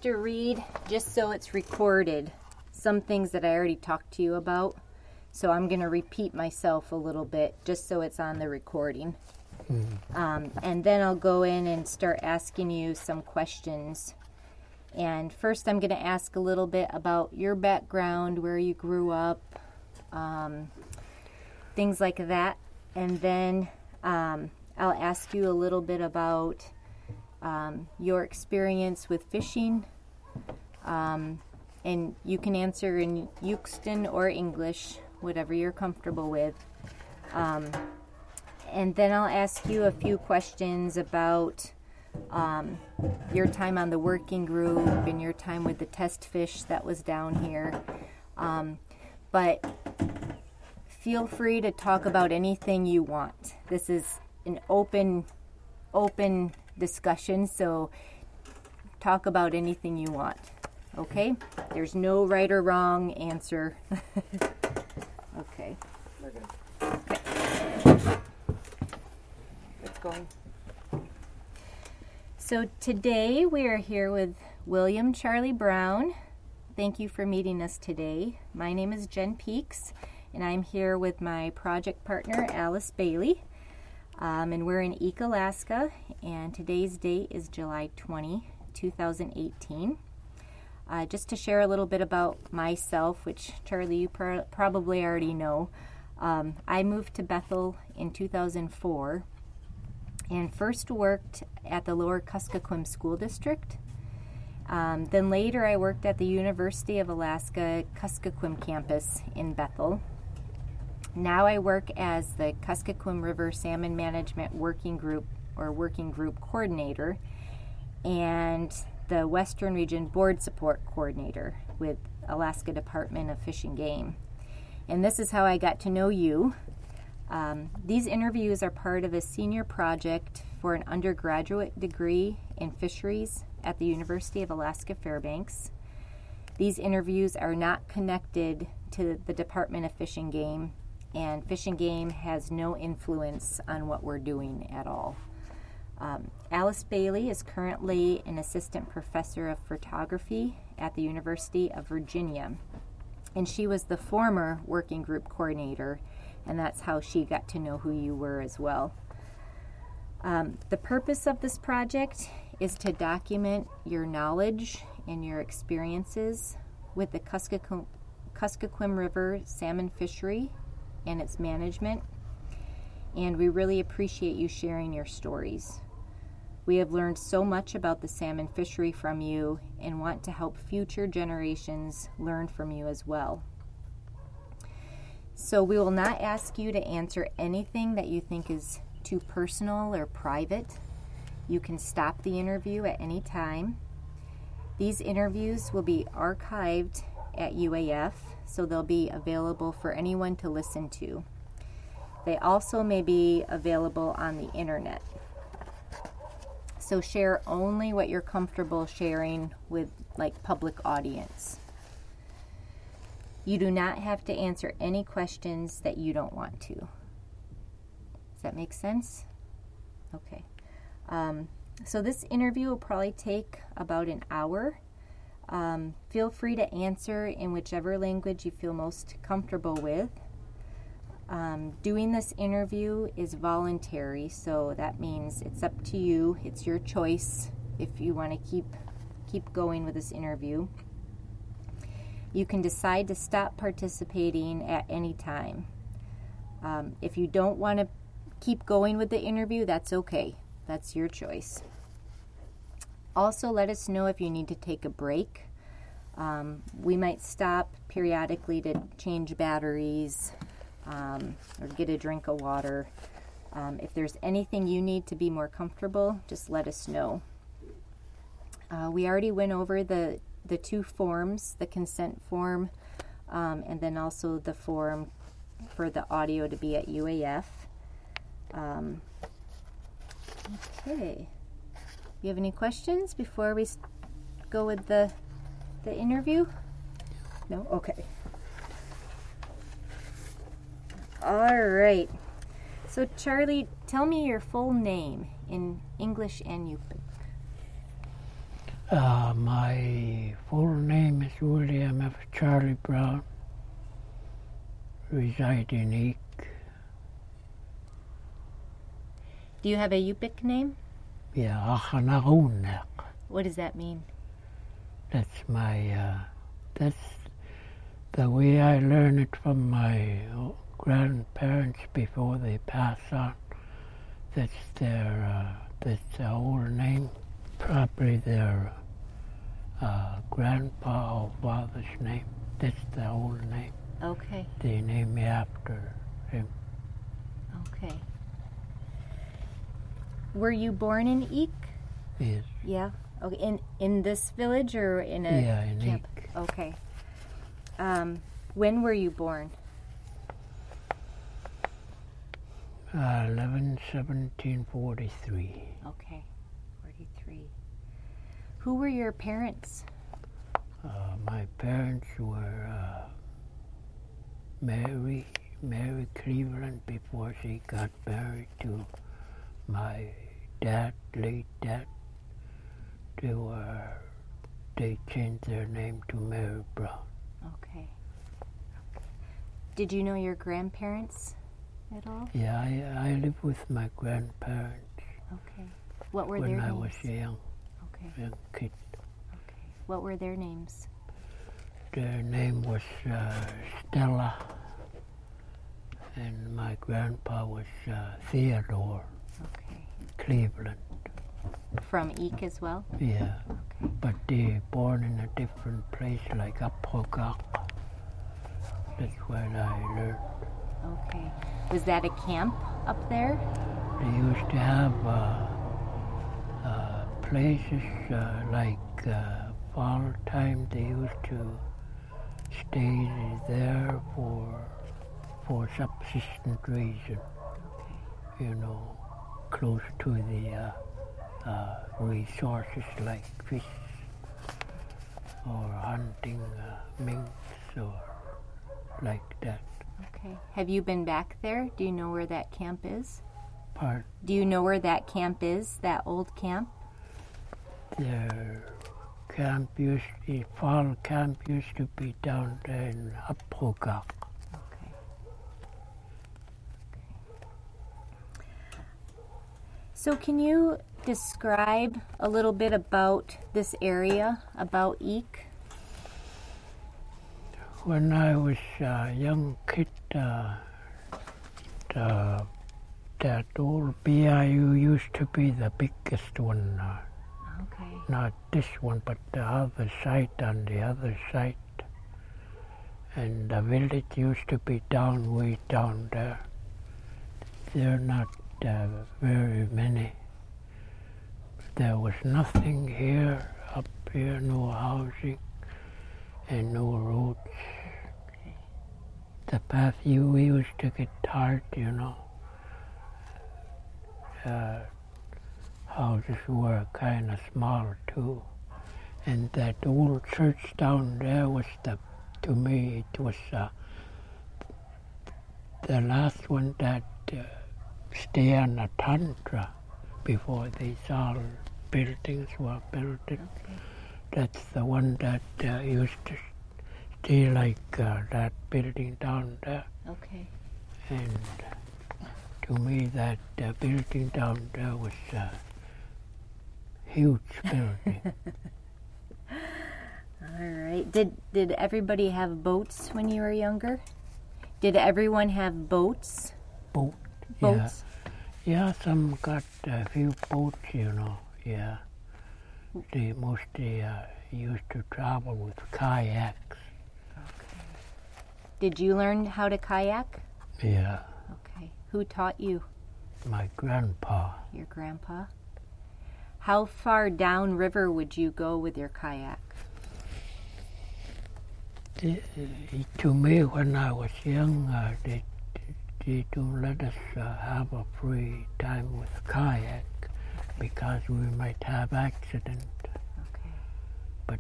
to read, just so it's recorded, some things that I already talked to you about. So I'm going to repeat myself a little bit just so it's on the recording. And then I'll go in and start asking you some questions. And first I'm going to ask a little bit about your background, where you grew up, things like that. And then I'll ask you a little bit about your experience with fishing. And you can answer in Euxton or English, whatever you're comfortable with. And then I'll ask you a few questions about your time on the working group and your time with the test fish that was down here. But feel free to talk about anything you want. This is an open discussion, so talk about anything you want. Okay? There's no right or wrong answer. Okay. We're good. Okay. It's going. So today we are here with William Charlie Brown. Thank you for meeting us today. My name is Jen Peaks, and I'm here with my project partner, Alice Bailey. And we're in Eek, Alaska, and today's date is July 20, 2018. Just to share a little bit about myself, which Charlie, you probably already know. I moved to Bethel in 2004 and first worked at the Lower Kuskokwim School District. Then later I worked at the University of Alaska Kuskokwim campus in Bethel. Now I work as the Kuskokwim River Salmon Management Working Group Coordinator and the Western Region Board Support Coordinator with Alaska Department of Fish and Game. And this is how I got to know you. These interviews are part of a senior project for an undergraduate degree in fisheries at the University of Alaska Fairbanks. These interviews are not connected to the Department of Fish and Game, and Fish and Game has no influence on what we're doing at all. Alice Bailey is currently an assistant professor of photography at the University of Virginia, and she was the former working group coordinator, and that's how she got to know who you were as well. The purpose of this project is to document your knowledge and your experiences with the Kuskokwim River salmon fishery and its management, and we really appreciate you sharing your stories. We have learned so much about the salmon fishery from you and want to help future generations learn from you as well. So we will not ask you to answer anything that you think is too personal or private. You can stop the interview at any time. These interviews will be archived at UAF, so they'll be available for anyone to listen to. They also may be available on the internet. So share only what you're comfortable sharing with public audience. You do not have to answer any questions that you don't want to. Does that make sense? Okay. So this interview will probably take about an hour. Feel free to answer in whichever language you feel most comfortable with. Doing this interview is voluntary, so that means it's up to you. It's your choice if you want to keep going with this interview. You can decide to stop participating at any time. If you don't want to keep going with the interview, that's okay. That's your choice. Also, let us know if you need to take a break. We might stop periodically to change batteries, or get a drink of water. If there's anything you need to be more comfortable, just let us know. We already went over the two forms, the consent form, and then also the form for the audio to be at UAF. Okay. You have any questions before we go with the interview? No? Okay. All right. So, Charlie, tell me your full name in English and Yupik. My of Charlie Brown. Reside in Eek. Do you have a Yupik name? Yeah, Achanahunak. What does that mean? That's my, that's the way I learned it from my grandparents before they pass on. That's their old name, probably their grandpa or father's name. That's the old name. Okay. They named me after him. Okay. Were you born in Eek? Yes. Yeah. Okay. In this village or in a in camp? Eek. Okay. When were you born? 11/17/43. Okay. 43. Who were your parents? My parents were Mary Cleveland before she got married to my dad, late dad. They changed their name to Mary Brown. Okay. Did you know your grandparents at all? Yeah, I lived with my grandparents. Okay. What were when their I names? was a young kid. Okay. What were their names? Their name was Stella, and my grandpa was Theodore Cleveland. From Eek as well? Yeah. Okay. But they born in a different place, like Uphook. That's where I learned. Okay. Was that a camp up there? They used to have places like fall time. They used to stay there for subsistence reason. You know, close to the resources like fish or hunting minks or like that. Okay. Have you been back there? Do you know where that camp is? Part Do you know where that camp is, that old camp? their fall camp used to be down there in Uphook. Okay. So can you describe a little bit about this area, about Eek? When I was a young kid, that old BIU used to be the biggest one. Okay. Not this one, but the other side on the other side. And the village used to be way down there. There are not very many. There was nothing here, up here, no housing and no roads. Okay. The path we used to get tired, you know. Houses were kind of small too. And that old church down there was to me, it was the last one that stayed on the tundra before these all buildings were built. Okay. That's the one that used to stay like that building down there. Okay. And to me, that building down there was a huge building. All right. Did everybody have boats when you were younger? Did everyone have boats? Boat? Boats? Yeah, some got a few boats, you know, yeah. They mostly used to travel with kayaks. Okay. Did you learn how to kayak? Yeah, Okay. Who taught you? my grandpa. Your grandpa? How far down river would you go with your kayak? To me, when I was young, they don't let us have a free time with kayak because we might have accident. Okay. But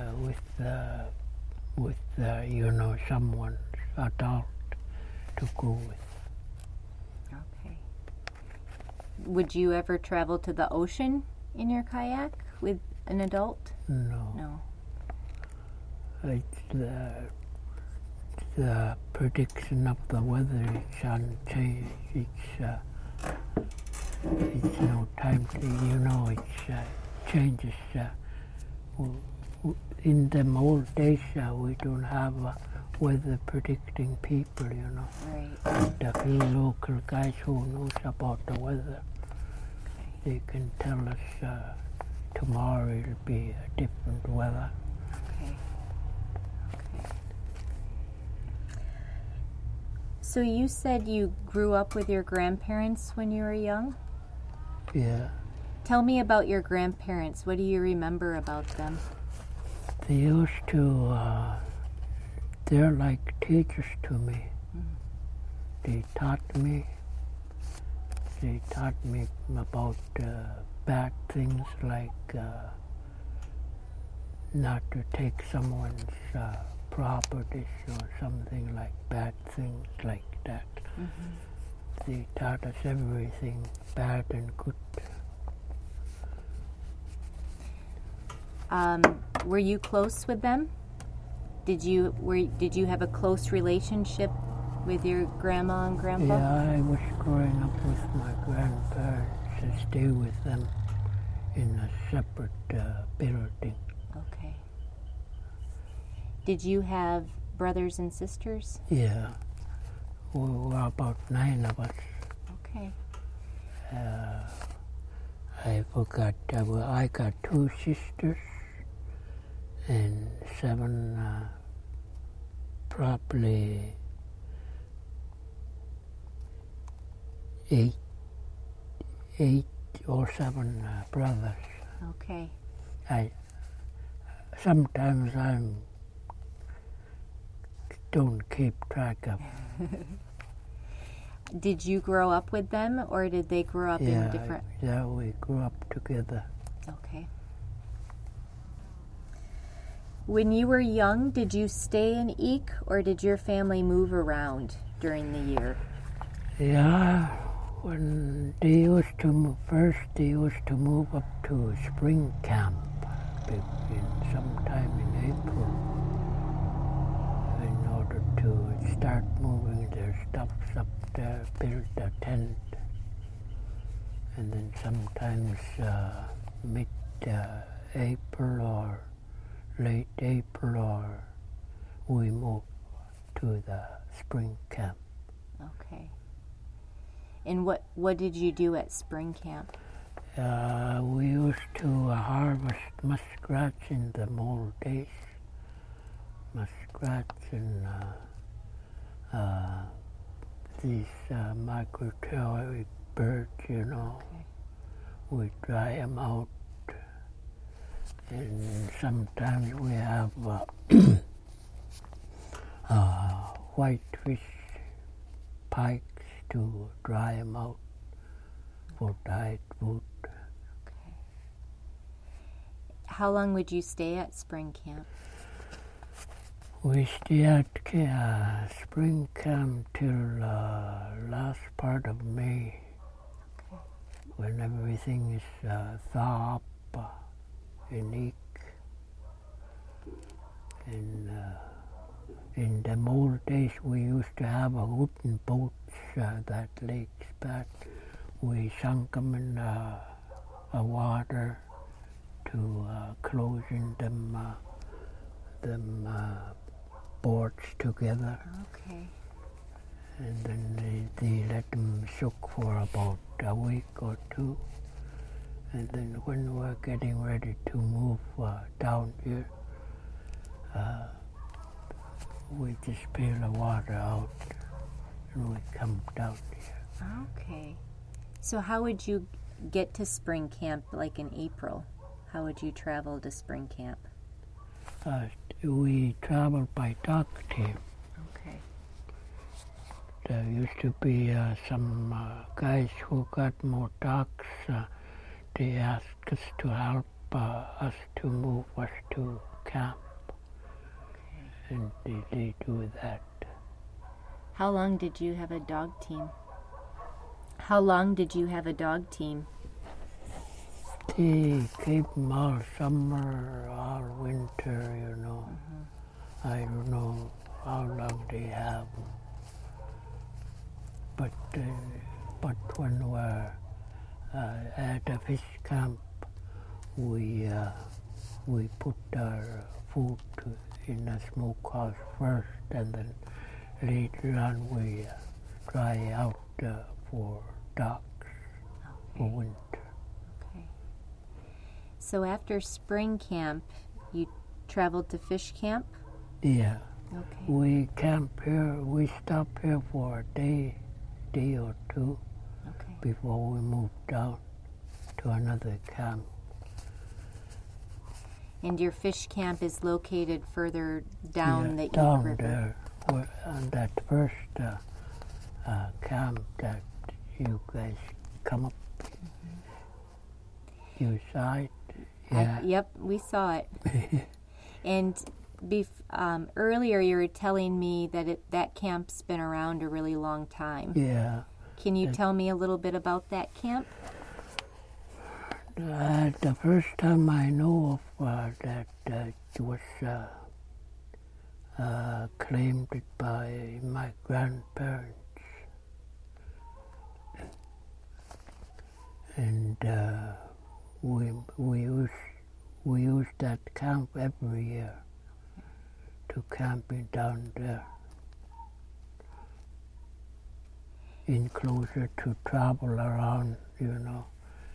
with you know, someone adult to go with. Okay. Would you ever travel to the ocean in your kayak with an adult? No. No. It's the prediction of the weather is unchanged. It's no time to, it changes. In them old days, we don't have weather predicting people, Right. The few local guys who knows about the weather, they can tell us tomorrow it'll be a different weather. Okay. Okay. So you said you grew up with your grandparents when you were young? Yeah. Tell me about your grandparents. What do you remember about them? They used to, they're like teachers to me. They taught me about bad things like not to take someone's properties or something like bad things like that. Mm-hmm. They taught us everything, bad and good. Were you close with them? Did you have a close relationship with your grandma and grandpa? Yeah, I was growing up with my grandparents and stay with them in a separate building. Okay. Did you have brothers and sisters? Yeah, we were about 9 of us. Okay. I forgot, I got 2 sisters and 7, probably 8 or 7 brothers. Okay. Sometimes I don't keep track of. Did you grow up with them, or did they grow up in different? Yeah, we grew up together. Okay. When you were young, did you stay in Eek, or did your family move around during the year? Yeah, when they used to move up to spring camp sometime in April in order to start moving their stuffs up there, build a tent, and then sometimes mid-April or late April or we move to the spring camp. Okay. And what did you do at spring camp? We used to harvest muskrats in the old days. Muskrats and these migratory birds, Okay. We dry them out. And sometimes we have whitefish, pikes to dry them out for diet food. Okay. How long would you stay at spring camp? We stay at spring camp till last part of May, Okay. when everything is thaw up in Eek. And in the old days we used to have a wooden boats that lakes back. We sunk them in the water to closing them boards together. Okay. And then they let them soak for about a week or 2. And then when we're getting ready to move down here, we just peel the water out and we come down here. Okay. So how would you get to spring camp, like in April? How would you travel to spring camp? We traveled by dog team. Okay. There used to be some guys who got more dogs. They asked us to help us to move us to camp. Okay. And they do that. How long did you have a dog team? How long did you have a dog team? They keep them all summer, all winter, Mm-hmm. I don't know how long they have, but when we're at a fish camp, we put our food in a smokehouse first, and then later on we dry out for docks for winter. Okay. So after spring camp, you traveled to fish camp? Yeah. Okay. We camp here. We stop here for a day or two before we move down to another camp. And your fish camp is located further down the Eek down River? There. We're on that first camp that you guys come up. You saw it? Yeah. Yep, we saw it. And earlier you were telling me that that camp's been around a really long time. Yeah. Can you tell me a little bit about that camp? The first time I know of that it was claimed by my grandparents, and we used that camp every year to camping down there. Enclosure to travel around, you know.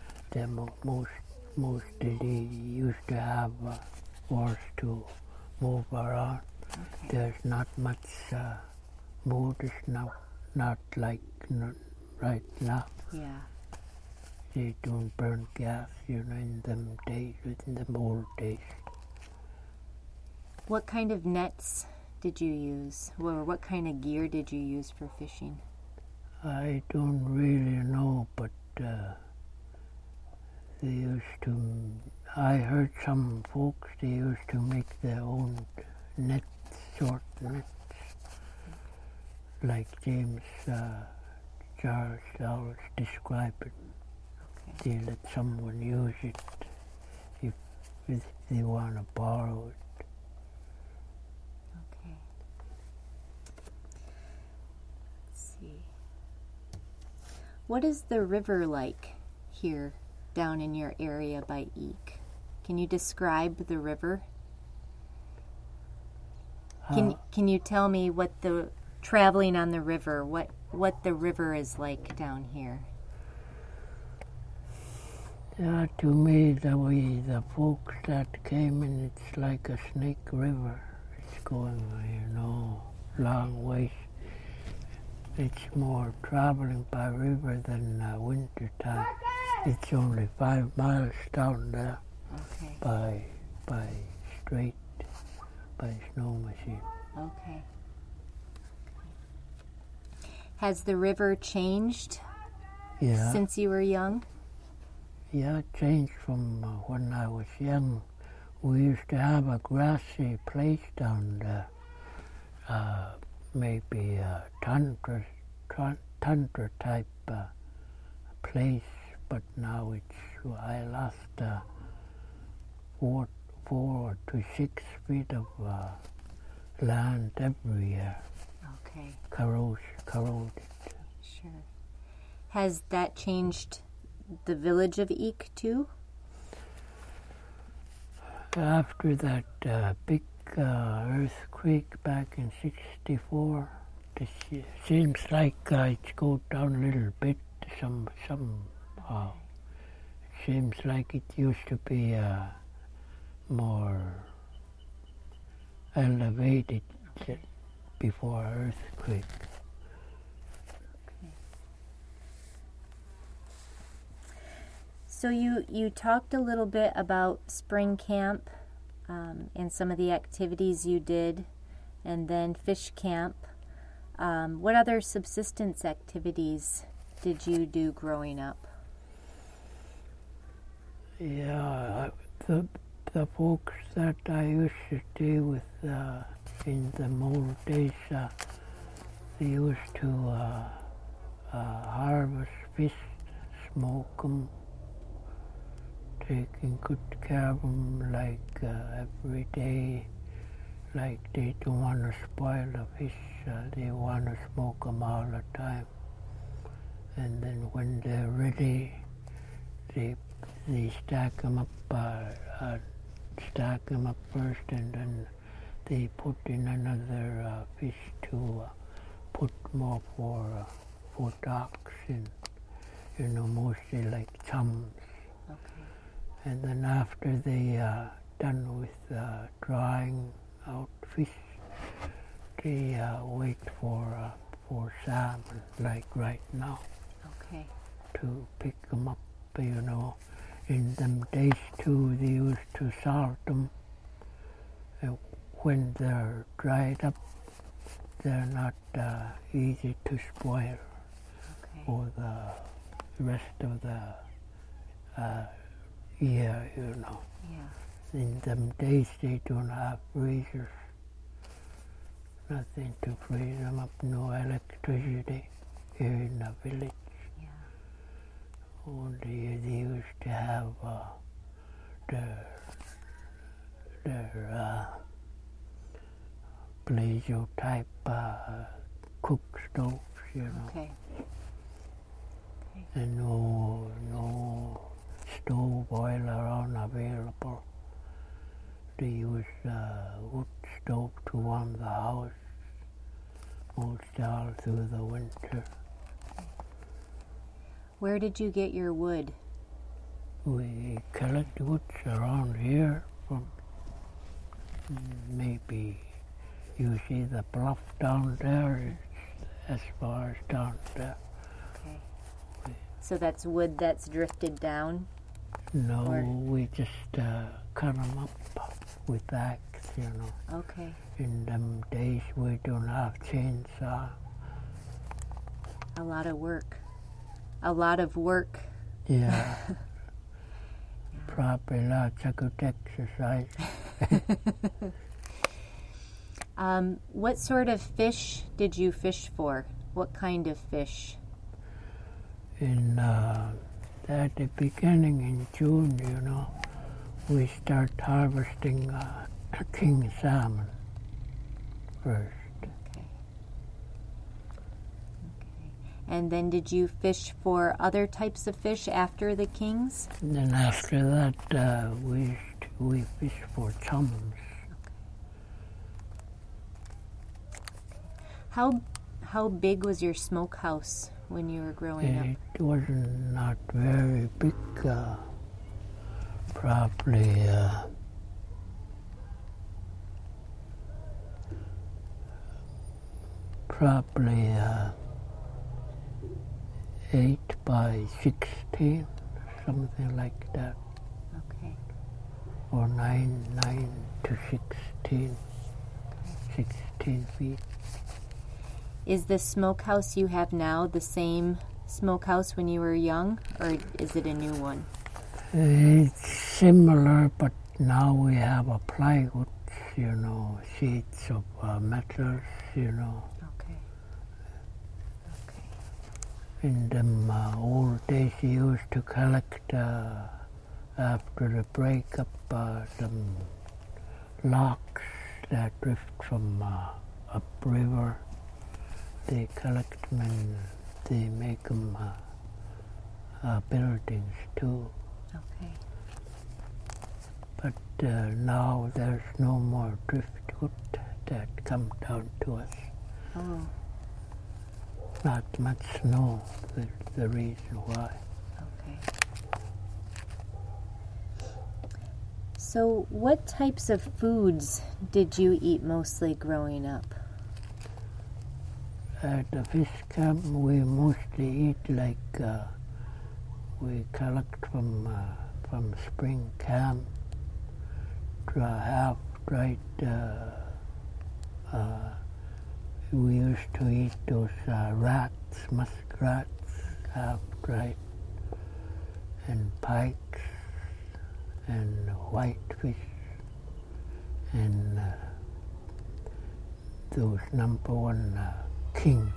Mostly they used to have horse to move around. Okay. There's not much motors now, not like right now. Yeah. They don't burn gas, you know, in them days, in them old days. What kind of nets did you use? Or what kind of gear did you use for fishing? I don't really know, but they used to, I heard some folks, they used to make their own nets, short nets, like James Charles always described it. Okay. They let someone use it if they want to borrow it. Okay. Let's see. What is the river like here down in your area by Eek? Can you describe the river? Can you tell me what the traveling on the river, what the river is like down here? Yeah, to me, the folks that came in, it's like a snake river. It's going, you know, long ways. It's more traveling by river than winter time. It's only 5 miles down there. Okay. by straight, by snow machine. Okay. Has the river changed since you were young? Yeah, it changed from when I was young. We used to have a grassy place down there, maybe a tundra type place, but now I lost 4 to 6 feet of land every year. Okay. Corroded. Sure. Has that changed the village of Eek too? After that big earthquake back in '64, it seems like it's go down a little bit somehow. It seems like it used to be more elevated before earthquake. So you talked a little bit about spring camp and some of the activities you did, and then fish camp. What other subsistence activities did you do growing up? Yeah, the folks that I used to stay with in the old days, they used to harvest fish, smoke them, taking good care of them like every day, like they don't want to spoil the fish. They want to smoke them all the time. And then when they're ready, they stack them up first, and then they put in another fish to put more for docks, and mostly like chums. Okay. And then after they done with drying out fish, they wait for salmon, like right now, Okay. to pick them up. In them days too, they used to salt them. When they're dried up, they're not easy to spoil for the rest of the year, Yeah. In them days, they don't have freezers. Nothing to freeze them up, no electricity here in the village. Yeah. Only they used to have their Plazio type cook stoves, Okay. and no stove boiler unavailable. They use wood stove to warm the house most all through the winter. Where did you get your wood? We collect woods around here from maybe you see the bluff down there, it's as far as down there. Okay. So that's wood that's drifted down? No, Or- we just cut them up with axe, Okay. In them days we don't have chainsaw. A lot of work. A lot of work. Yeah. Probably lots of good exercise. What sort of fish did you fish for? What kind of fish? At the beginning in June, we start harvesting king salmon first. Okay. And then did you fish for other types of fish after the kings? And then after that, we fish for chums. How big was your smokehouse when you were growing up? It was not very big, probably 8 by 16, something like that, Okay. or 9 to 16 feet. Is the smokehouse you have now the same smokehouse when you were young, or is it a new one? It's similar, but now we have a plywood, sheets of metals, Okay. Okay. In them old days, you used to collect, after the breakup, some logs that drift from upriver. They collect them and they make them buildings too. Okay. But now there's no more driftwood that come down to us. Oh, Not much snow, that's the reason why. okay. So what types of foods did you eat mostly growing up? At the fish camp, we mostly eat like we collect from spring camp, half-dried. We used to eat those muskrats, half-dried, and pikes, and whitefish, and those number one king.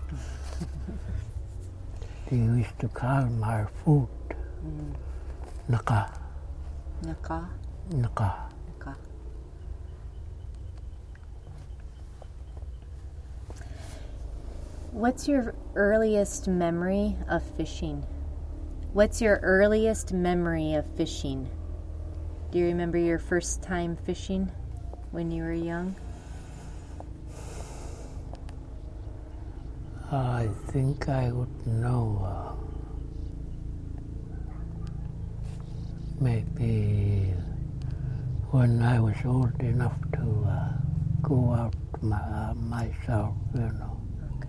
They used to call them our food. Naka. Naka? Naka. Naka. What's your earliest memory of fishing? What's your earliest memory of fishing? Do you remember your first time fishing when you were young? I think I would know maybe when I was old enough to go out myself, you know. Okay.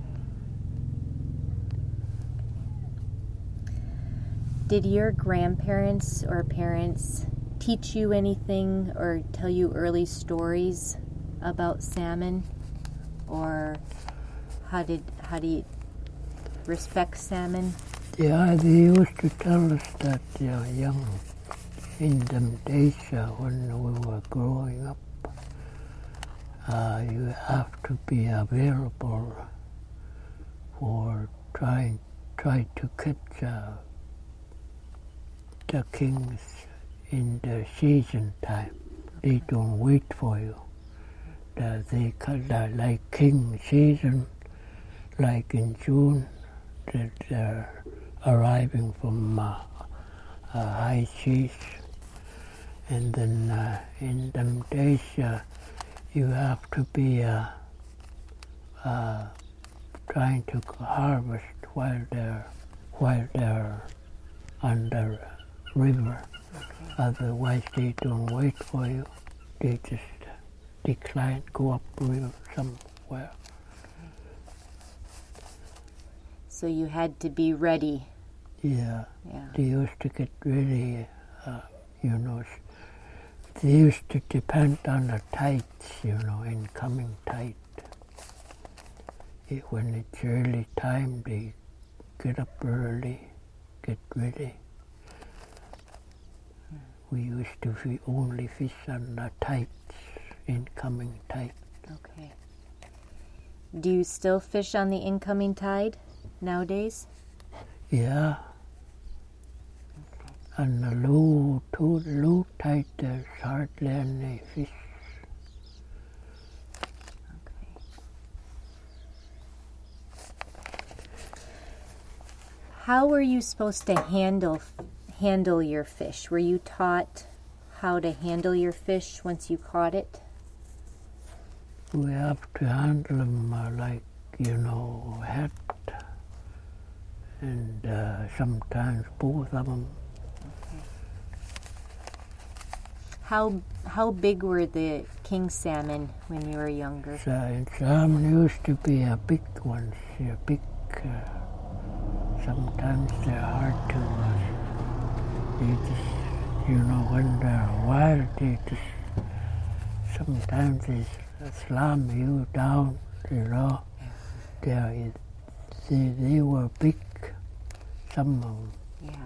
Did your grandparents or parents teach you anything or tell you early stories about salmon? Or how do you respect salmon? Yeah, they used to tell us that young in them days when we were growing up, you have to be available for try to catch the kings in the season time. They don't wait for you. They call that like king season, like in June, that they're arriving from high seas. And then in them days, you have to be trying to harvest while they're on the river. Okay. Otherwise, they don't wait for you. They just decline, go up river somewhere. So you had to be ready. Yeah. Yeah. They used to get ready, you know. They used to depend on the tides, you know, incoming tide. When it's early time, they get up early, get ready. We used to only fish on the tides, incoming tide. Okay. Do you still fish on the incoming tide nowadays? Yeah. On the low tide, there's hardly any fish. Okay. How were you supposed to handle your fish? Were you taught how to handle your fish once you caught it? We have to handle them like, you know, head and sometimes both of them. How big were the king salmon when you were younger? Salmon used to be a big ones, big. Sometimes they're hard to. They just, you know, when they're wild, they just sometimes they slam you down. You know, they were big. Some of them. Yeah.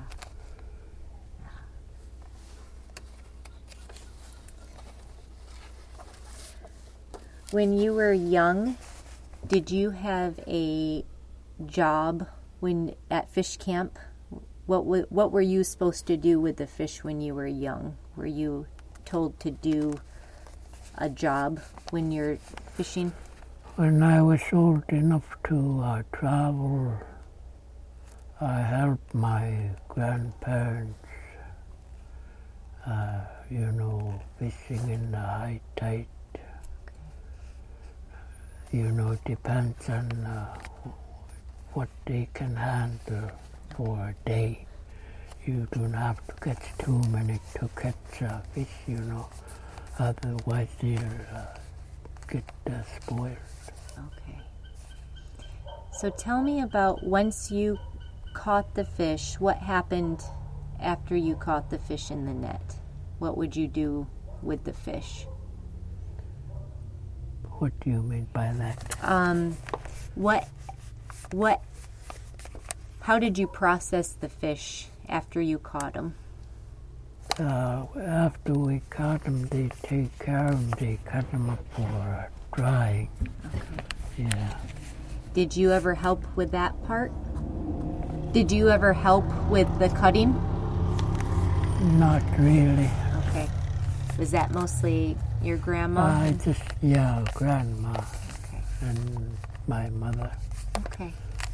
When you were young, did you have a job at fish camp? What were you supposed to do with the fish when you were young? Were you told to do a job when you're fishing? When I was old enough to travel, I helped my grandparents, you know, fishing in the high tide. You know, it depends on what they can handle for a day. You don't have to catch too many to catch fish, you know. Otherwise, they'll get spoiled. Okay. So tell me about once you caught the fish, what happened after you caught the fish in the net? What would you do with the fish? What do you mean by that? How did you process the fish after you caught them? After we caught them, they take care of them. They cut them up for drying. Okay. Yeah. Did you ever help with that part? Did you ever help with the cutting? Not really. Okay. Was that mostly your grandma? Grandma. Okay. And my mother. Okay.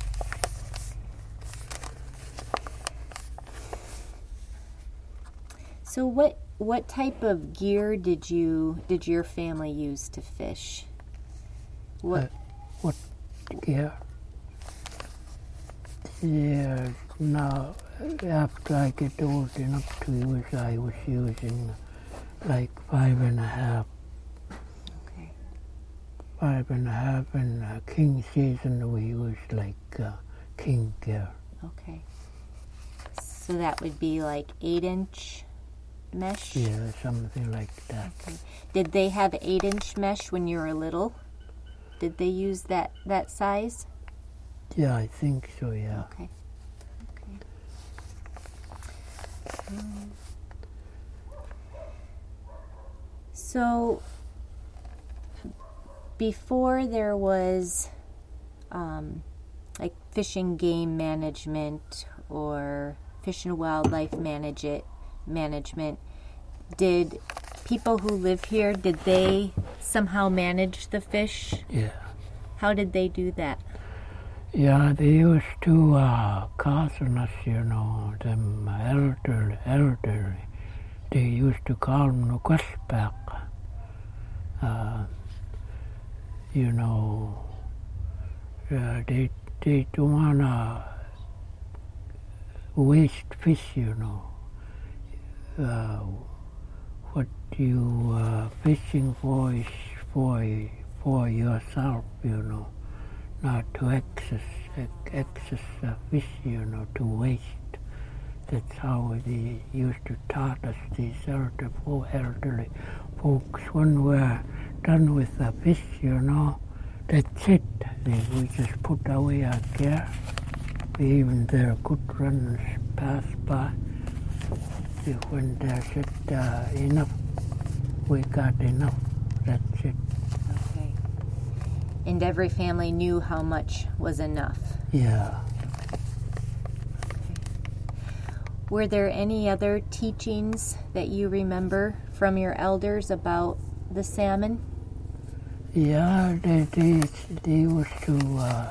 So what type of gear did your family use to fish? What gear? Yeah, now after I get old enough to use, I was using like 5.5. Okay. 5.5, and king season we use like king gear. Okay. So that would be like 8-inch mesh? Yeah, something like that. Okay. Did they have 8-inch mesh when you were little? Did they use that size? Yeah, I think so, yeah. Okay. Okay. So before there was like fish and game management or fish and wildlife management, did people who live here, did they somehow manage the fish? Yeah. How did they do that? Yeah, they used to caution us, them elderly. They used to call them the Questback. They don't want to waste fish, What you fishing for is for yourself, not to excess fish, to waste. That's how they used to taught us, these elderly folks. When we're done with the fish, that's it. We just put away our gear. Even their good runners pass by. When they said enough, we got enough. That's it. Okay. And every family knew how much was enough. Yeah. Were there any other teachings that you remember from your elders about the salmon? Yeah, they used to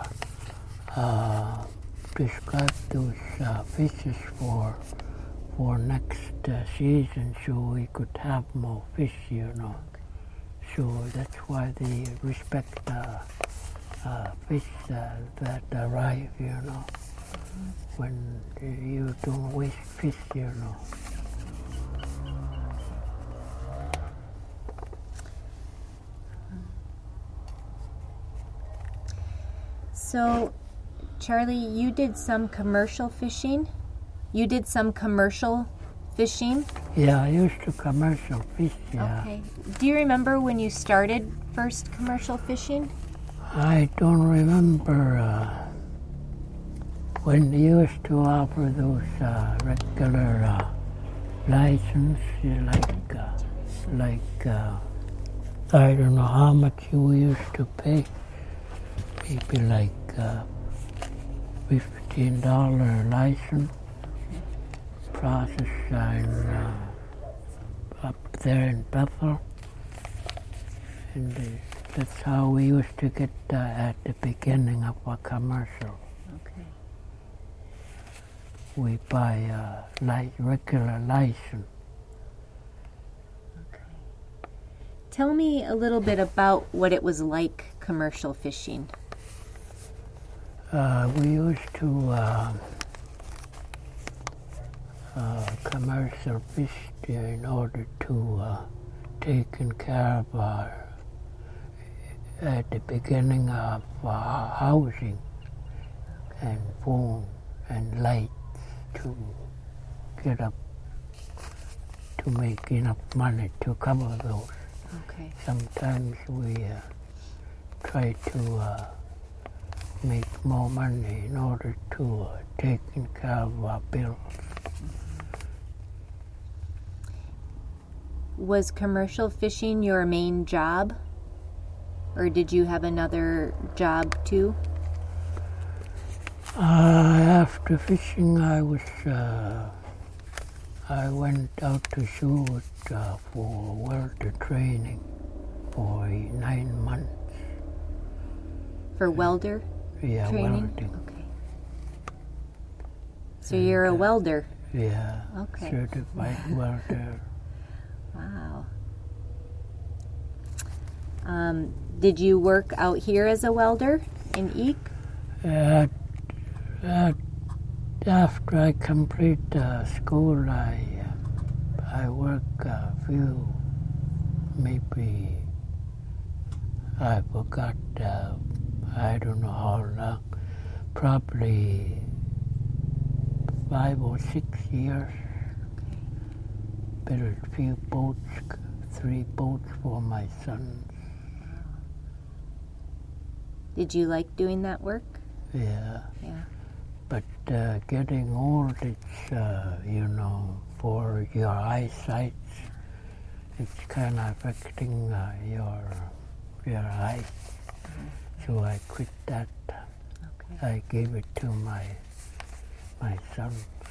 describe those fishes for next season, so we could have more fish, So that's why they respect fish that arrive, when you don't waste fish, So, Charlie, you did some commercial fishing? You did some commercial fishing? Yeah, I used to commercial fish, yeah. Okay. Do you remember when you started first commercial fishing? I don't remember when they used to offer those regular license, I don't know how much you used to pay. Maybe like $15 license. Process up there in Bethel, and that's how we used to get at the beginning of a commercial. Okay. We buy a regular license. Okay. Tell me a little bit about what it was like commercial fishing. We used to commercial fish in order to taking care of at the beginning of housing and phone and lights to get up to make enough money to cover those. Okay. Sometimes we try to make more money in order to taking care of our bills. Was commercial fishing your main job? Or did you have another job too? After fishing, I went out to shoot for welder training for 9 months. For welder Yeah, training? welding. Okay. So you're a welder? Yeah. Okay. Certified welder. Wow. Did you work out here as a welder in Eek? After I complete school, I work a few, maybe, I forgot, I don't know how long, probably 5 or 6 years. Built a few boats, 3 boats for my sons. Did you like doing that work? Yeah. Yeah. But getting old, it's, for your eyesight, it's kind of affecting your eyes. So I quit that. Okay. I gave it to my son.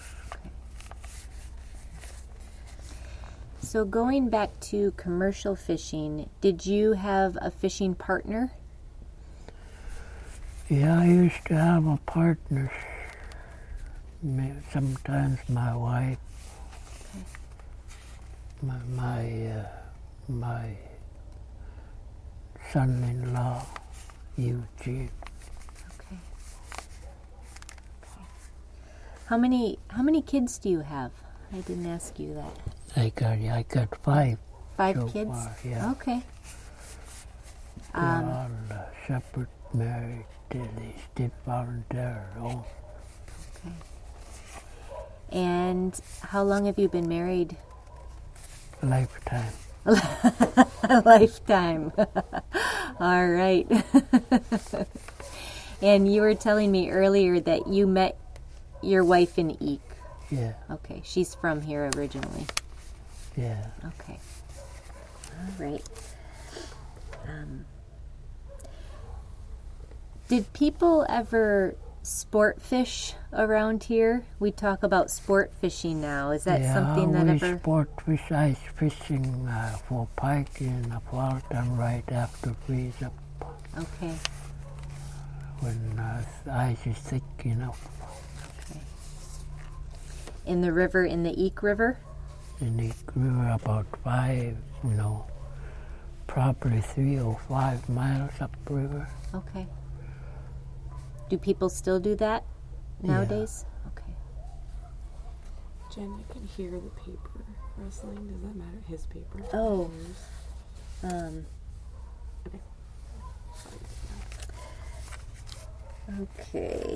So going back to commercial fishing, did you have a fishing partner? Yeah, I used to have a partner. Sometimes my wife, my son-in-law, Eugene. Okay. How many kids do you have? I didn't ask you that. I got 5. 5 so kids? far, yeah. Okay. They're all separate, married. They still found their own. Okay. And how long have you been married? Lifetime. A lifetime. All right. And you were telling me earlier that you met your wife in Eek. Yeah. Okay. She's from here originally. Yeah. Okay. All right. Did people ever sport fish around here? We talk about sport fishing now. Is that something that ever... sport fish, ice fishing for pike in the fall time right after freeze up. Okay. When the ice is thick enough. Okay. In the river, in the Eek River? In the river about 5, probably 3 or 5 miles upriver. Okay. Do people still do that nowadays? Yeah. Okay. Jen, I can hear the paper rustling. Does that matter? His paper? Oh. Okay.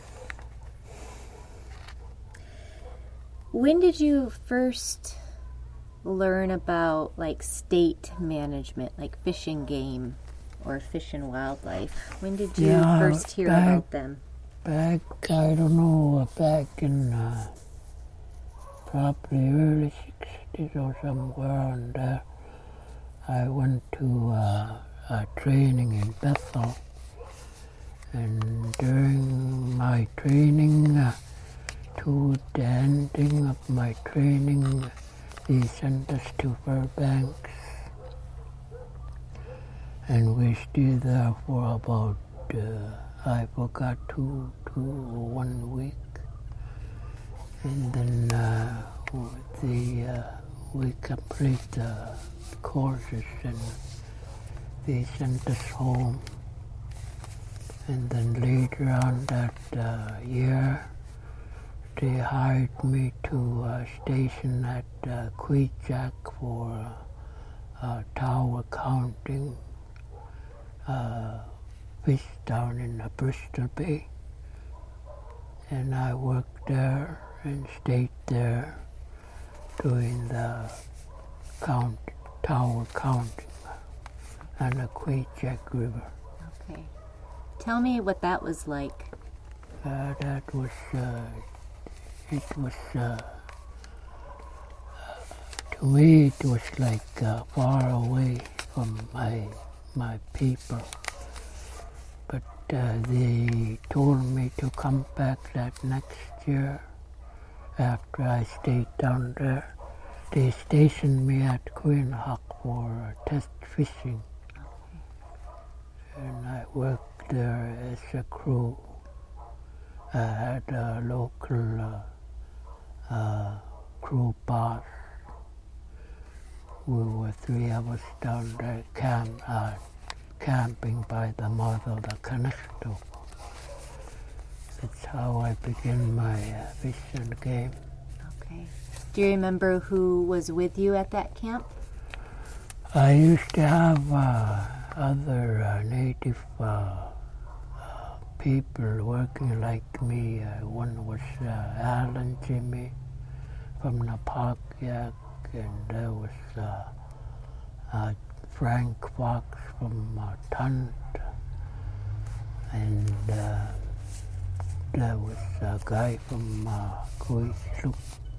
When did you first learn about state management, like Fish and Game or Fish and Wildlife? When did you first hear about them? Back, I don't know, back in probably early 60s or somewhere on there, I went to a training in Bethel. And during my training, to the ending of my training, they sent us to Fairbanks. And we stayed there for about, I forgot, 2 or 1 week. And then we complete the courses and they sent us home. And then later on that year, they hired me to station at Queejack for tower counting fish down in the Bristol Bay. And I worked there and stayed there doing the tower counting on the Queejack River. Okay. Tell me what that was like. That was, to me it was like far away from my people. But they told me to come back that next year after I stayed down there. They stationed me at Queen Hawk for test fishing. And I worked there as a crew. I had a local crew boss. We were 3 of us down there camping by the mouth of the Canixto. That's how I began my fish and game. Okay. Do you remember who was with you at that camp? I used to have other native people working like me. One was Alan Jimmy from Napakiak, and there was Frank Fox from Tunt, and there was a guy from Kuisluk,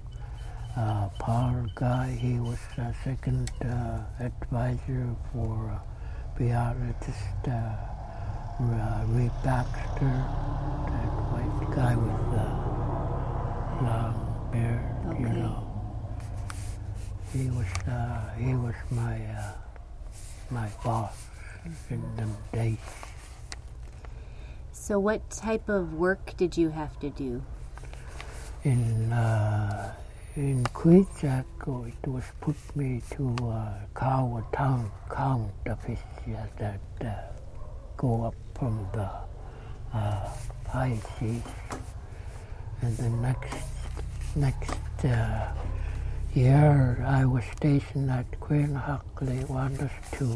Paul Guy. He was second advisor for biologist Ray Baxter, that white guy with the long beard, Okay. you know. He was my boss in them days. So what type of work did you have to do? In Queechak, it was put me to count the fish that go up from the high seas. And the next year, I was stationed at Queenhawk. They wanted us to,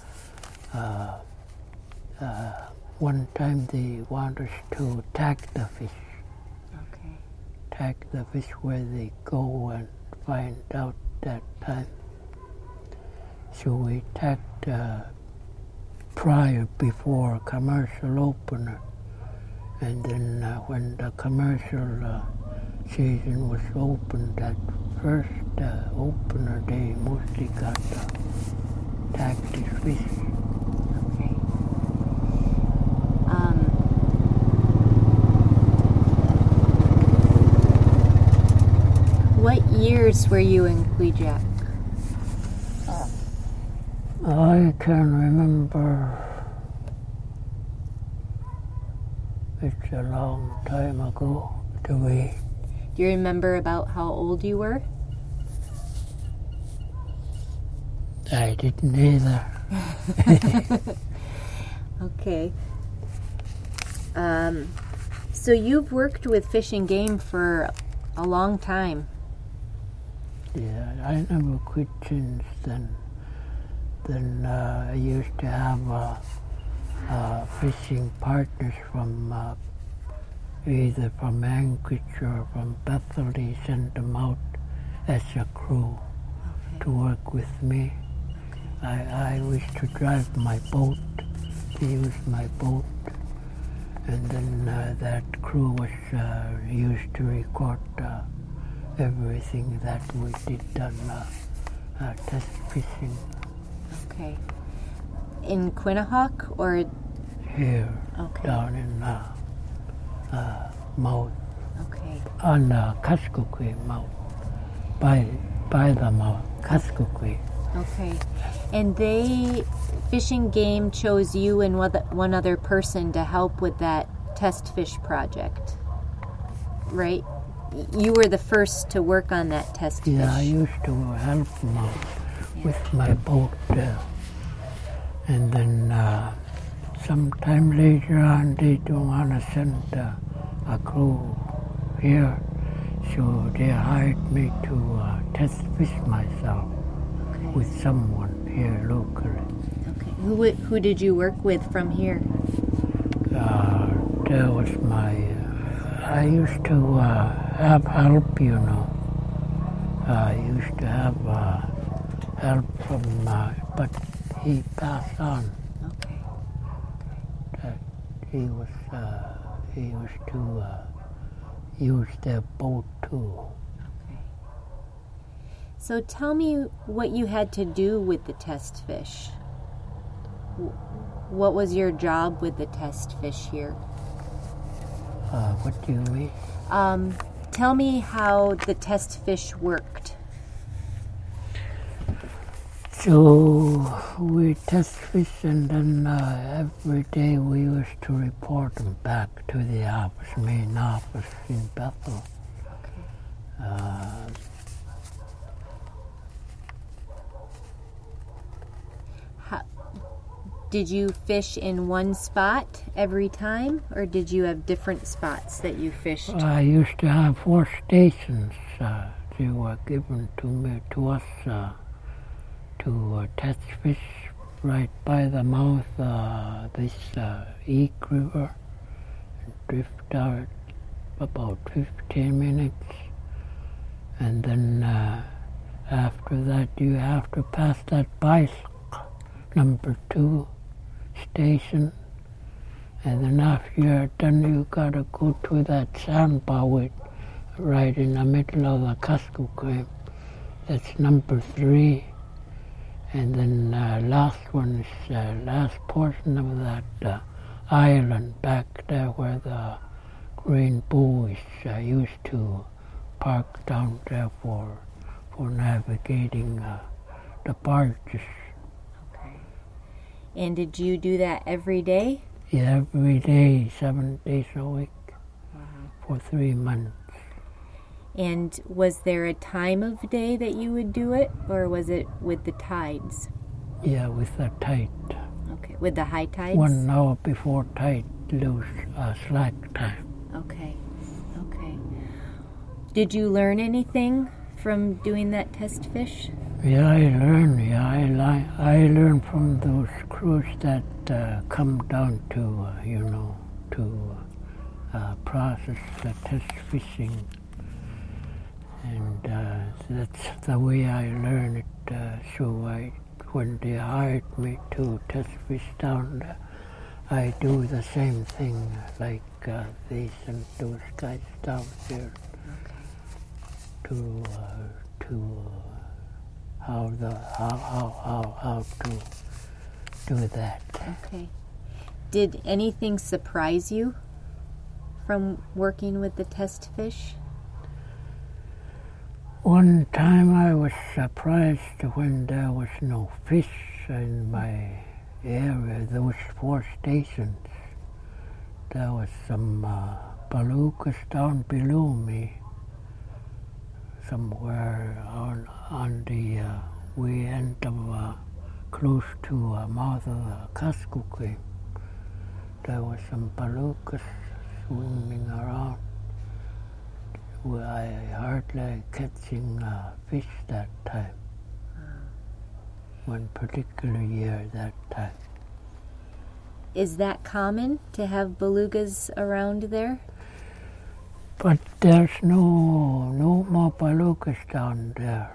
one time they wanted us to tag the fish. Okay. Tag the fish where they go and find out that time. So we tagged before commercial opener. And then when the commercial season was opened, that first opener, they mostly got tagged fish. Okay. What years were you in Queechak? I can remember. It's a long time ago to me. Do you remember about how old you were? I didn't either. Okay. So you've worked with Fish and Game for a long time. Yeah, I never quit since then. Then I used to have fishing partners from either from Anchorage or from Bethel. Sent them out as a crew to work with me. I used to drive my boat. They used my boat. And then that crew was used to record everything that we did on test fishing. Okay. In Quinnahock or? Here, Okay. down in Mount, Okay. on Kuskokwim Mount, by the Mount, Kuskokwim. Okay. And Fish and Game chose you and one other person to help with that test fish project, right? You were the first to work on that test fish. Yeah, I used to help them out with my boat there. And then sometime later on, they don't want to send a crew here, so they hired me to test fish myself with someone here locally. Okay. Who did you work with from here? There was I used to have help, you know. I used to have help from, but he passed on. Okay. He was to use their boat too. Okay. So tell me what you had to do with the test fish. What was your job with the test fish here? What do you mean? Tell me how the test fish worked. So we test fish, and then every day we used to report them back to the office, main office in Bethel. Did you fish in one spot every time, or did you have different spots that you fished? I used to have 4 stations. They were given to us to test fish right by the mouth this Eek River, and drift out about 15 minutes, and then after that you have to pass that bicycle, number 2 station, and then after you're done you gotta go to that sandbar right in the middle of the Kuskokwim. That's number 3. And then last one is last portion of that island back there where the Green Buoys used to park down there for navigating the barges. Okay. And did you do that every day? Yeah, every day, 7 days a week. Wow. For 3 months. And was there a time of day that you would do it, or was it with the tides? Yeah, with the tide. Okay, with the high tides? 1 hour before tide, lose slack time. Okay, okay. Did you learn anything from doing that test fish? Yeah, I learned. Yeah, I learned from those crews that come down to to process the test fishing, and that's the way I learned it. So when they hired me to test fish down there, I do the same thing like they sent those guys down there to how to do that. Okay. Did anything surprise you from working with the test fish? One time I was surprised when there was no fish in my area. There was 4 stations. There was some belugas down below me, somewhere on the way end of close to mouth of the Kuskokwim. There was some belugas swimming around. I hardly catching fish that time. One particular year that time. Is that common to have belugas around there? But there's no more belugas down there.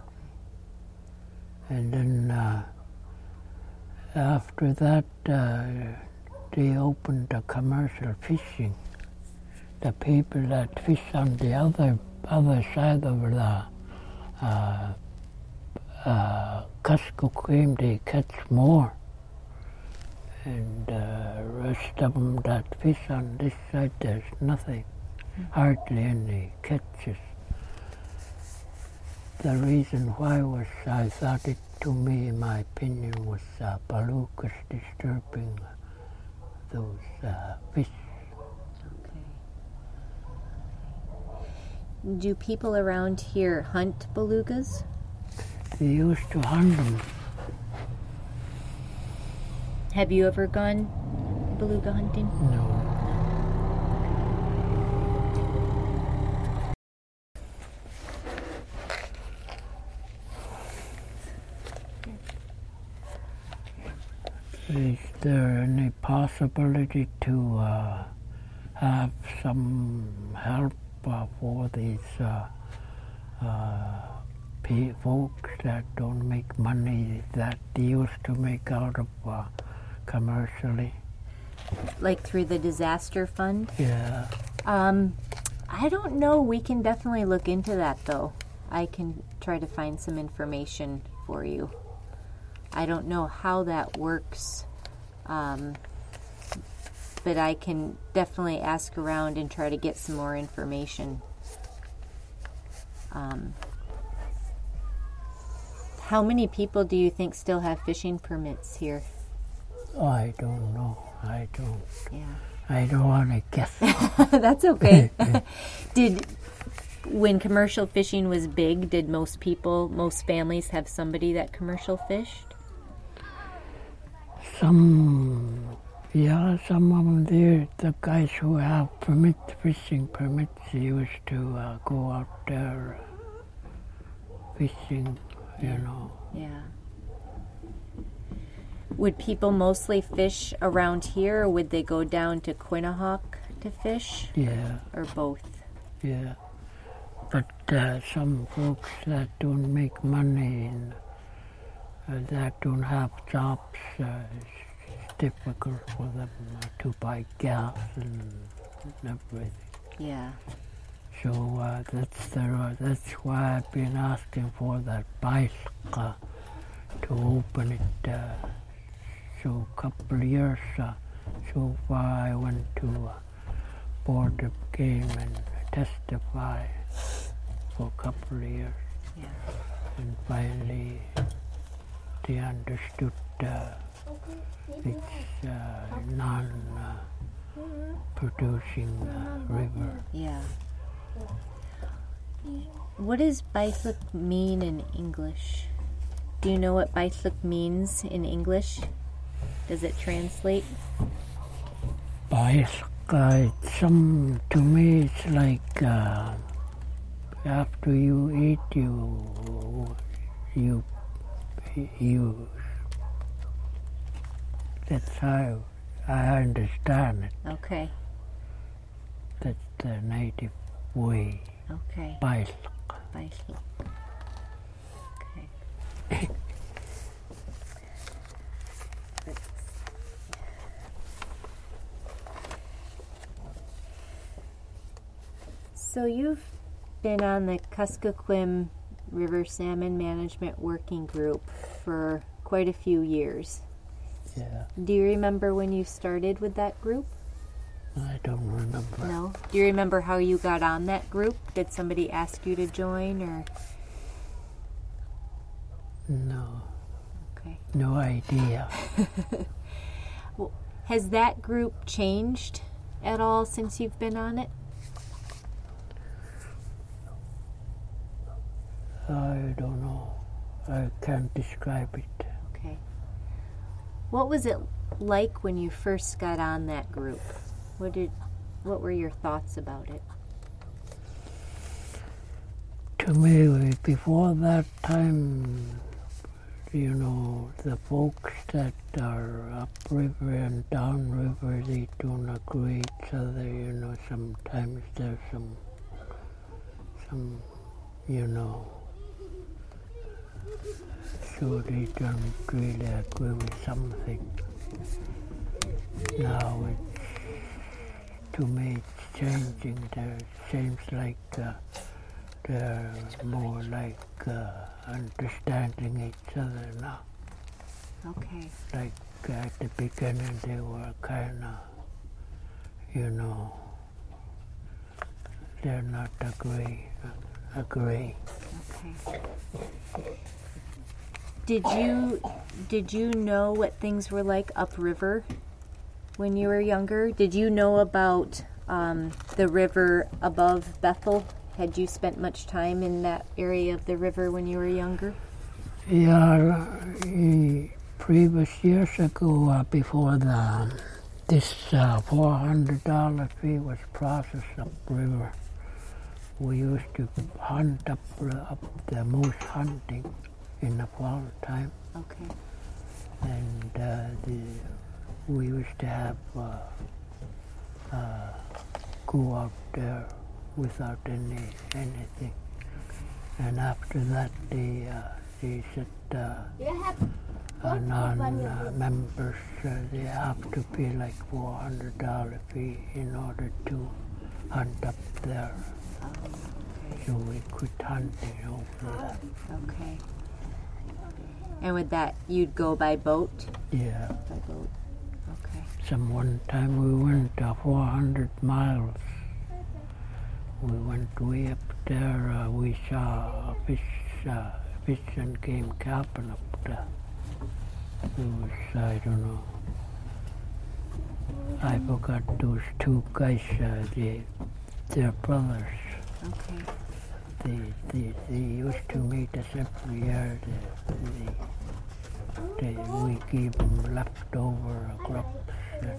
And then after that, they opened the commercial fishing. The people that fish on the other side of the Kuskokwim, they catch more. And the rest of them that fish on this side, there's nothing. Hardly any catches. The reason why was I thought it, to me, in my opinion, was belugas disturbing those fish. Okay. Do people around here hunt belugas? They used to hunt them. Have you ever gone beluga hunting? No. Is there any possibility to have some help for these folks that don't make money that they used to make out of commercially? Like through the disaster fund? Yeah. I don't know. We can definitely look into that, though. I can try to find some information for you. I don't know how that works, but I can definitely ask around and try to get some more information. How many people do you think still have fishing permits here? I don't know. I don't. Yeah. I don't want to guess. That's okay. When commercial fishing was big, did most families have somebody that commercial fished? Some of them, the guys who have fishing permits, used to go out there fishing, Yeah. Would people mostly fish around here, or would they go down to Quinnahock to fish? Yeah, Or both? yeah. But some folks that don't make money and that don't have jobs, it's difficult for them to buy gas and everything. Yeah. So that's why I've been asking for that bicycle to open it. So a couple of years so far I went to Board of Game and testify for a couple of years. Yeah. And finally they understood it's non-producing river. Yeah. What does Baislik mean in English? Do you know what Baislik means in English? Does it translate? Bicycle, to me it's like after you eat, you that's how I understand it. Okay. That's the native way. Okay. Bicycle. Baislik. Okay. So you've been on the Kuskokwim River Salmon Management Working Group for quite a few years. Yeah, Do you remember when you started with that group? I don't remember. No? Do you remember how you got on that group? Did somebody ask you to join, or? No, Okay. no idea. Has that group changed at all since you've been on it? I don't know. I can't describe it. Okay. What was it like when you first got on that group? What were your thoughts about it? To me, before that time, the folks that are upriver and downriver, they don't agree each other. Sometimes there's some, so they don't really agree with something. Now to me it's changing. It seems like they're more like understanding each other now. Okay. Like at the beginning they were kind of, they're not agree. Okay. Did you know what things were like upriver when you were younger? Did you know about the river above Bethel? Had you spent much time in that area of the river when you were younger? Yeah, previous years ago, before this $400 fee was processed upriver, we used to hunt up the moose hunting in the fall time. Okay. And we used to have go out there without anything. And after that, they said non-members they have to pay like $400 fee in order to hunt up there. So we quit hunting over that. Okay. And with that, you'd go by boat? Yeah. By boat. Okay. One time we went 400 miles. We went way up there. We saw a fish fish and game cabin up there. There was, I don't know, I forgot those two guys, they're brothers. Okay. They used to meet us every year. We gave them leftover crops and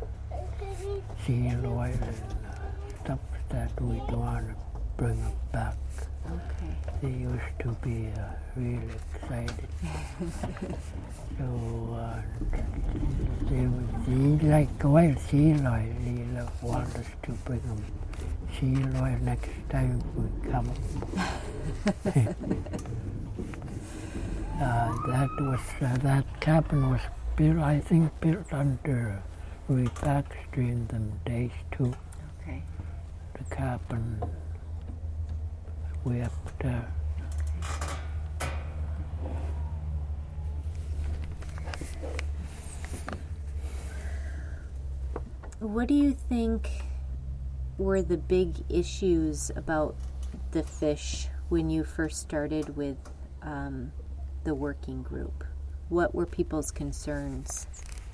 seal oil and stuff that we don't want to bring them back. Okay. They used to be really excited. So they like oil, seal oil. They want us to bring them seal oil next time we come. That cabin was built, I think, built under Ray Baxter in them days too. Okay. The cabin way up there. What do you think were the big issues about the fish when you first started with the working group? What were people's concerns?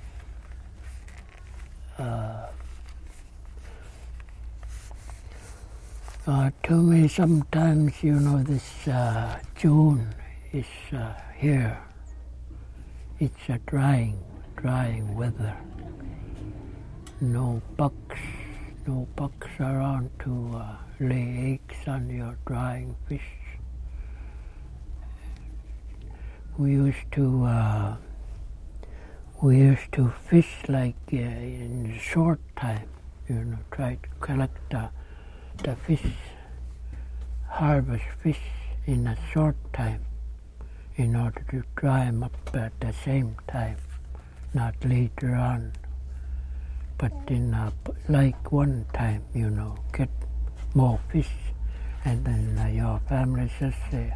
To me, sometimes, this June is here. It's a drying weather. No bucks around to lay eggs on your drying fish. We used to fish like in a short time, try to collect the fish, harvest fish in a short time in order to dry them up at the same time, not later on. But in like one time, get more fish, and then your family says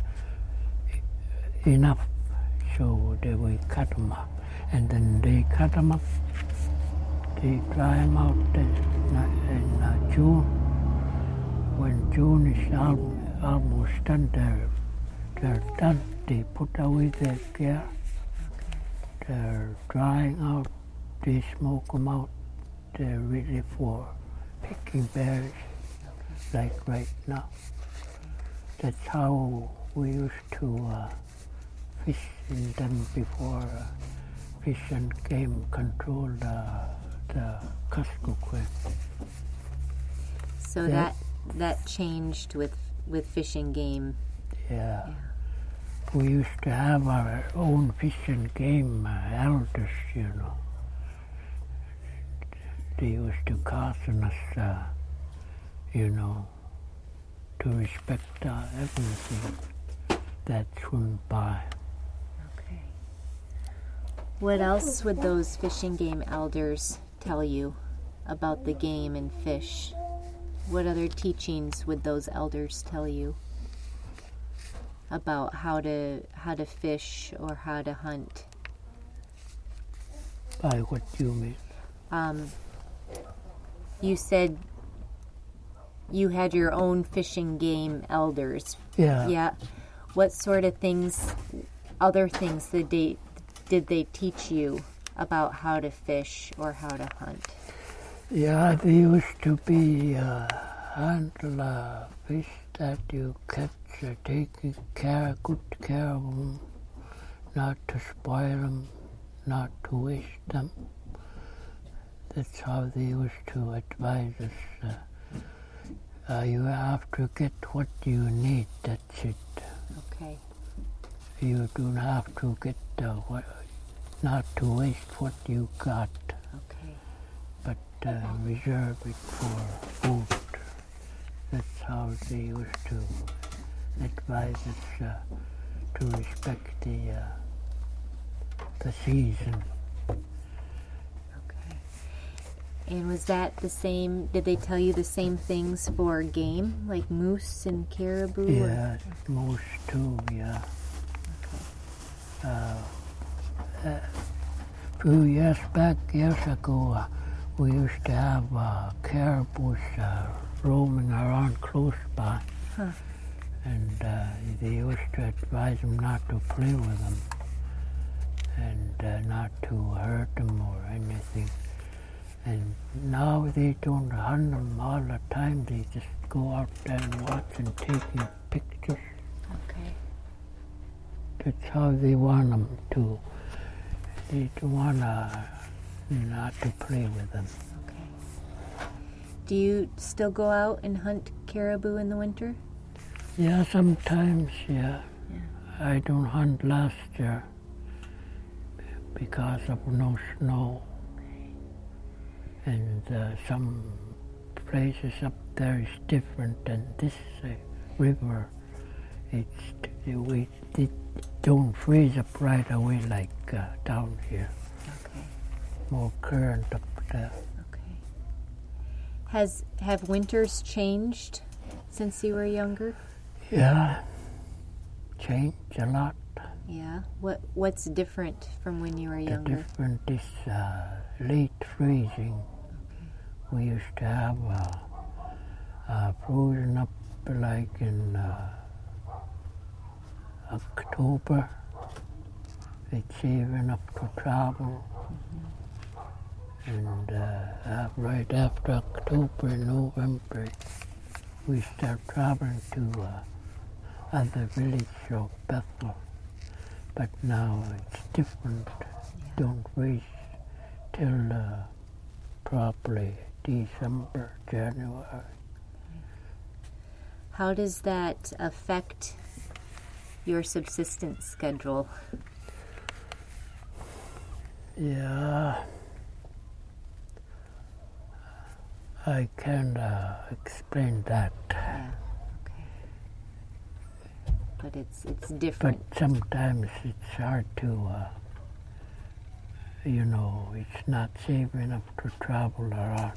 enough, so they will cut them up, and then they cut them up. They dry them out in June. When June is almost done, they're done. They put away their gear. They're drying out. They smoke them out. They're ready for picking berries, like right now. That's how we used to fish in them before Fish and Game controlled the Kuskokwim. So that changed with Fish and Game. Yeah. We used to have our own Fish and Game elders, They used to caution us, to respect everything that swim by. Okay. What else would those Fish and Game elders tell you about the game and fish? What other teachings would those elders tell you about how to fish or how to hunt? By what do you mean? You said you had your own Fish and Game elders. Yeah. Yeah. What sort of other things did they teach you about how to fish or how to hunt? Yeah, they used to be handle fish that you catch, taking good care of them, not to spoil them, not to waste them. That's how they used to advise us. You have to get what you need, that's it. Okay. You don't have to get not to waste what you got. Okay. But reserve it for food. That's how they used to advise us to respect the season. Okay. And was that the same? Did they tell you the same things for game, like moose and caribou? Yeah, moose too. Yeah. Okay. Few years ago, we used to have caribous roaming around close by. Huh. And they used to advise them not to play with them and not to hurt them or anything. And now they don't hunt them all the time. They just go out there and watch and taking pictures. Okay. That's how they want them to. They don't want not to play with them. Okay. Do you still go out and hunt caribou in the winter? Yeah, sometimes, yeah. I don't hunt last year because of no snow. And some places up there is different than this river. It don't freeze up right away like down here. Okay. More current up there. Okay. Have winters changed since you were younger? Yeah, changed a lot. Yeah. What's different from when you were The younger? different is late freezing. We used to have frozen up like in October. It's even up to travel. And right after October, November, we start traveling to other village of Bethel. But now it's different. Don't freeze till probably December, January. How does that affect your subsistence schedule? Yeah, I can explain that. Yeah. Okay. But it's different. But sometimes it's hard to, it's not safe enough to travel around.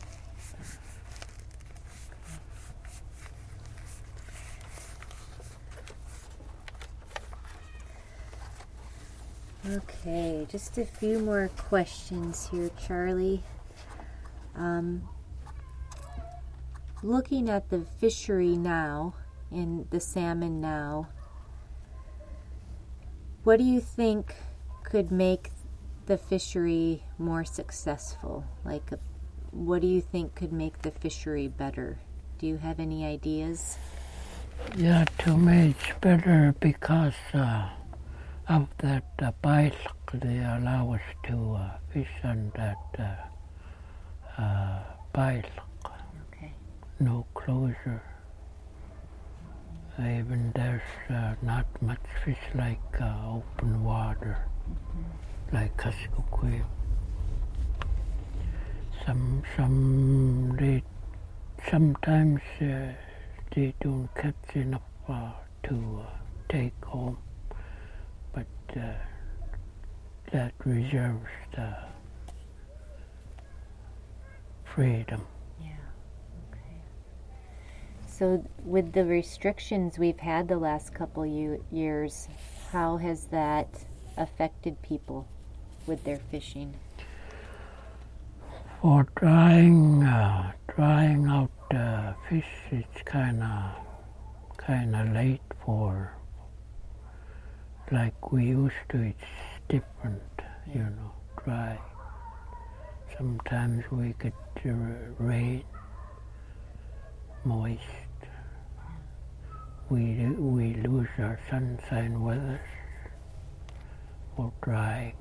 Okay, just a few more questions here, Charlie. Looking at the fishery now, and the salmon now, what do you think could make the fishery more successful? Like, what do you think could make the fishery better? Do you have any ideas? Yeah, to me it's better because of that bicycle. They allow us to fish on that bicycle. Okay. No closure. Even there's not much fish like open water, like Kuskokwim. Sometimes they don't catch enough to take home, but that reserves the freedom. Yeah. Okay. So, with the restrictions we've had the last couple years, how has that affected people with their fishing? For drying out fish, it's kind of late for like we used to. It's different, dry. Sometimes we get rain, moist. We lose our sunshine weather for drying.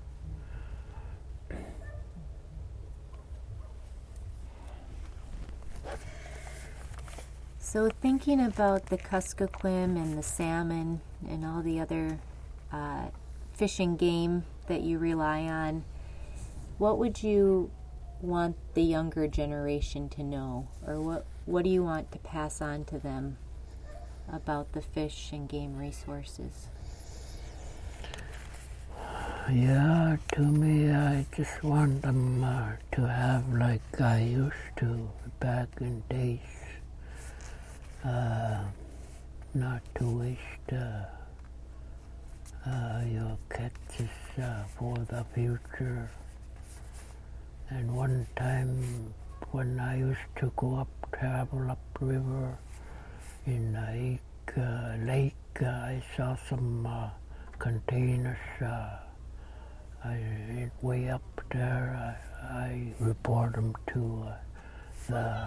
So, thinking about the Kuskokwim and the salmon and all the other fish and game that you rely on, what would you want the younger generation to know, or what do you want to pass on to them about the fish and game resources? Yeah, to me, I just want them to have like I used to back in days. Not to waste your catches for the future. And one time when I used to go travel up river in lake. I saw some containers. Way up there. I report them to the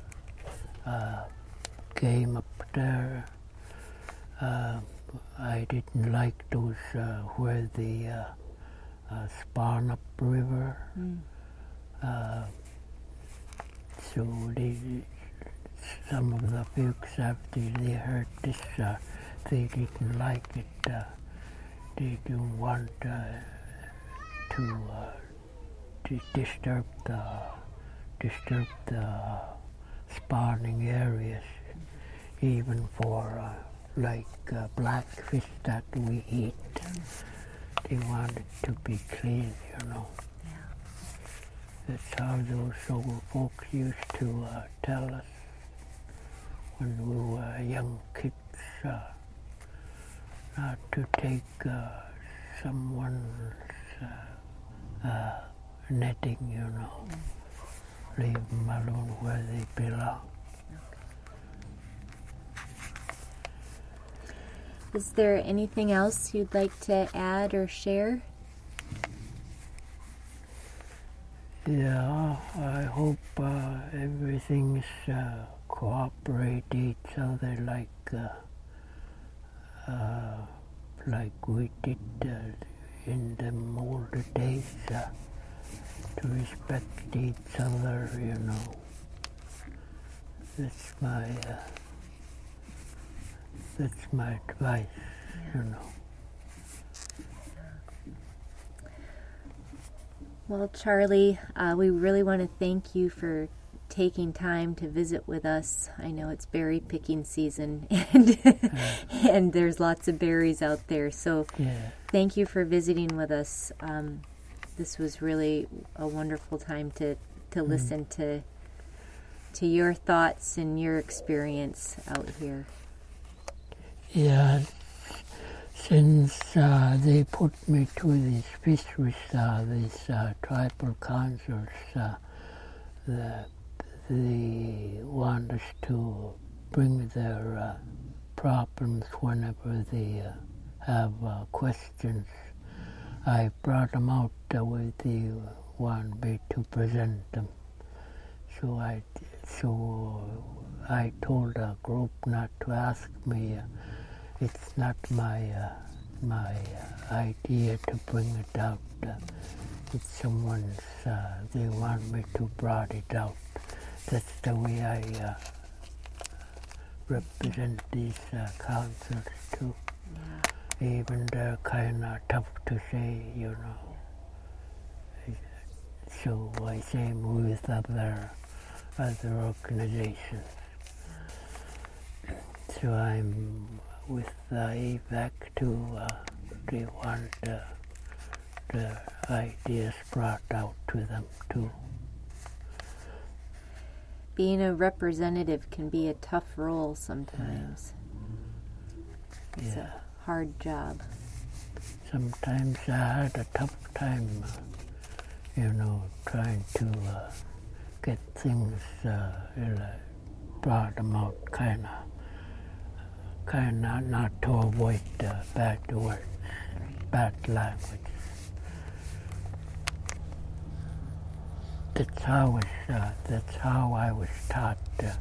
game up there. I didn't like those where the spawn up river. So some of the folks after they heard this, they didn't like it. They didn't want to disturb the spawning areas, even for blackfish that we eat. They want it to be clean, you know. That's how those old folks used to tell us when we were young kids, not to take someone's netting, you know. Leave them alone where they belong. Is there anything else you'd like to add or share? Yeah, I hope everything's cooperate each other like we did in the older days, to respect each other, you know. That's my advice, you know. Well, Charlie, we really want to thank you for taking time to visit with us. I know it's berry picking season, and there's lots of berries out there. So thank you for visiting with us. This was really a wonderful time to listen to your thoughts and your experience out here. Yeah, since they put me to these fisheries, these tribal councils, they want us to bring their problems whenever they have questions. I brought them out with the one way to present them. So I told the group not to ask me. It's not my idea to bring it out. It's someone's. They want me to brought it out. That's the way I represent these councils too. Even they're kind of tough to say, you know. So I same with other organizations. So I'm with AVAC too. They want the ideas brought out to them too. Being a representative can be a tough role sometimes. It's a hard job. Sometimes I had a tough time, you know, trying to get things brought them out, kind of not to avoid bad words, bad language. That's how I was taught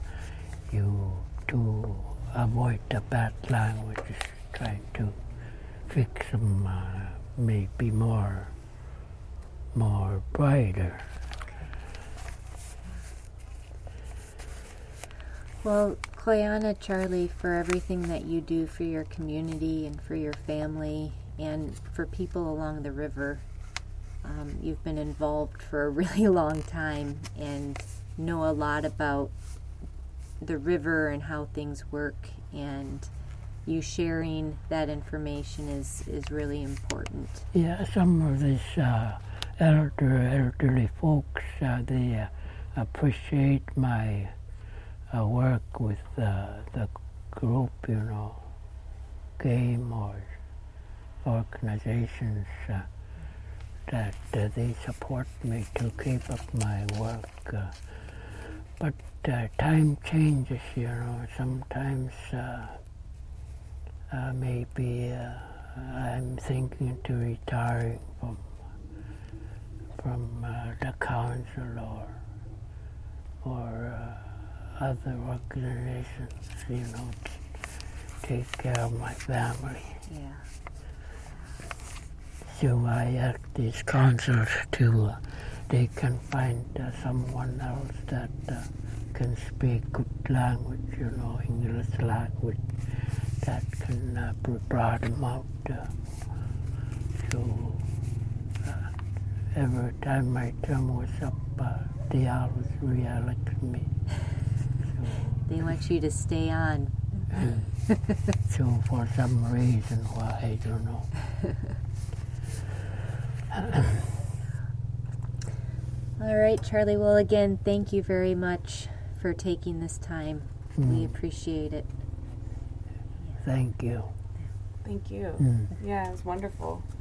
to avoid the bad languages, trying to fix them, maybe more brighter. Well, Koyana, Charlie, for everything that you do for your community and for your family and for people along the river, you've been involved for a really long time and know a lot about the river and how things work, and you sharing that information is really important. Yeah, some of these elderly folks, they appreciate my work with the group, you know, game or organizations that they support me to keep up my work. But time changes, you know. Sometimes maybe I'm thinking to retiring from the council or other organizations, to take care of my family. Yeah. So I ask these councils they can find someone else that can speak good language, English language, that can brought them out. So every time my term was up, they always re-elected me. So, They want you to stay on. so for some reason why, I don't know. All right, Charlie. Well, again, thank you very much for taking this time. We appreciate it. Thank you. Thank you. Yeah, it was wonderful.